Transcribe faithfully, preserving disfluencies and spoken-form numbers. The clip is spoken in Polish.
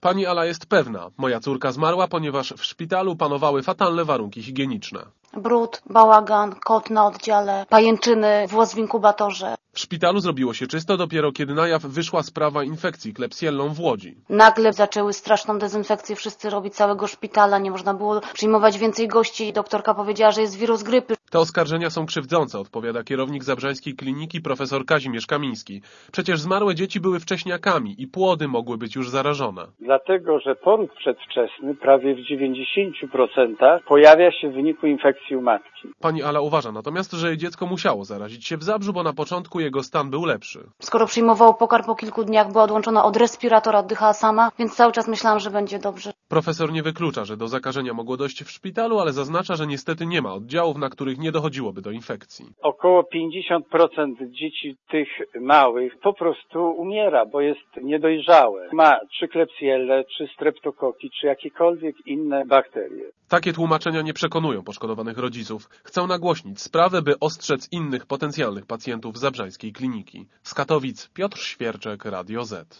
Pani Ala jest pewna. Moja córka zmarła, ponieważ w szpitalu panowały fatalne warunki higieniczne. Brud, bałagan, kot na oddziale, pajęczyny, włos w inkubatorze. W szpitalu zrobiło się czysto dopiero kiedy na jaw wyszła sprawa infekcji klebsiellą w Łodzi. Nagle zaczęły straszną dezynfekcję wszyscy robić całego szpitala, nie można było przyjmować więcej gości. Doktorka powiedziała, że jest wirus grypy. Te oskarżenia są krzywdzące, odpowiada kierownik zabrzańskiej kliniki profesor Kazimierz Kamiński. Przecież zmarłe dzieci były wcześniakami i płody mogły być już zarażone. Dlatego, że poród przedwczesny prawie w dziewięćdziesięciu procentach pojawia się w wyniku infekcji u matki. Pani Ala uważa natomiast, że dziecko musiało zarazić się w Zabrzu, bo na początku jego stan był lepszy. Skoro przyjmowało pokarm po kilku dniach, była odłączona od respiratora, oddychała sama, więc cały czas myślałam, że będzie dobrze. Profesor nie wyklucza, że do zakażenia mogło dojść w szpitalu, ale zaznacza, że niestety nie ma oddziałów, na których nie dochodziłoby do infekcji. Około pięćdziesiąt procent dzieci tych małych po prostu umiera, bo jest niedojrzałe. Ma czy klebsielle, czy streptokoki, czy jakiekolwiek inne bakterie. Takie tłumaczenia nie przekonują poszkodowanych rodziców. Chcą nagłośnić sprawę, by ostrzec innych potencjalnych pacjentów zabrzańskiej kliniki. Z Katowic Piotr Świerczek, Radio Z.